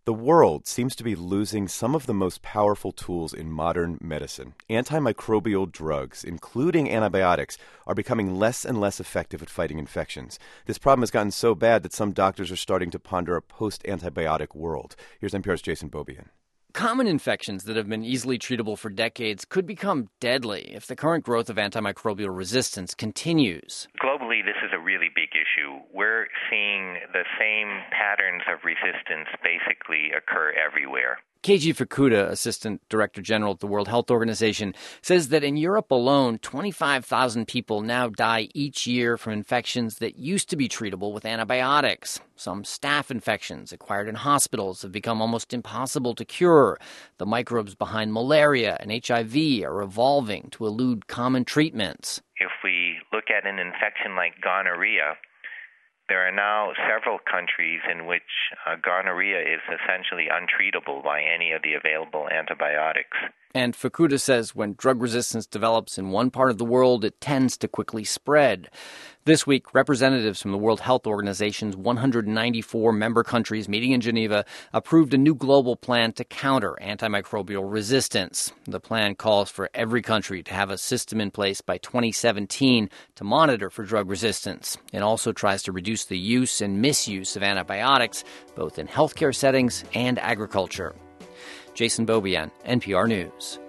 The world seems to be losing some of the most powerful tools in modern medicine. Antimicrobial drugs, including antibiotics, are becoming less and less effective at fighting infections. This problem has gotten so bad that some doctors are starting to ponder a post-antibiotic world. Here's NPR's Jason Beaubien. Common infections that have been easily treatable for decades could become deadly if the current growth of antimicrobial resistance continues. Globally, this is a really big issue. We're seeing the same patterns of resistance basically occur everywhere. Keiji Fukuda, Assistant Director General at the World Health Organization, says that in Europe alone, 25,000 people now die each year from infections that used to be treatable with antibiotics. Some staph infections acquired in hospitals have become almost impossible to cure. The microbes behind malaria and HIV are evolving to elude common treatments. If we look at an infection like gonorrhea, there are now several countries in which gonorrhea is essentially untreatable by any of the available antibiotics. And Fukuda says when drug resistance develops in one part of the world, it tends to quickly spread. This week, representatives from the World Health Organization's 194 member countries meeting in Geneva approved a new global plan to counter antimicrobial resistance. The plan calls for every country to have a system in place by 2017 to monitor for drug resistance. It also tries to reduce the use and misuse of antibiotics, both in healthcare settings and agriculture. Jason Beaubien, NPR News.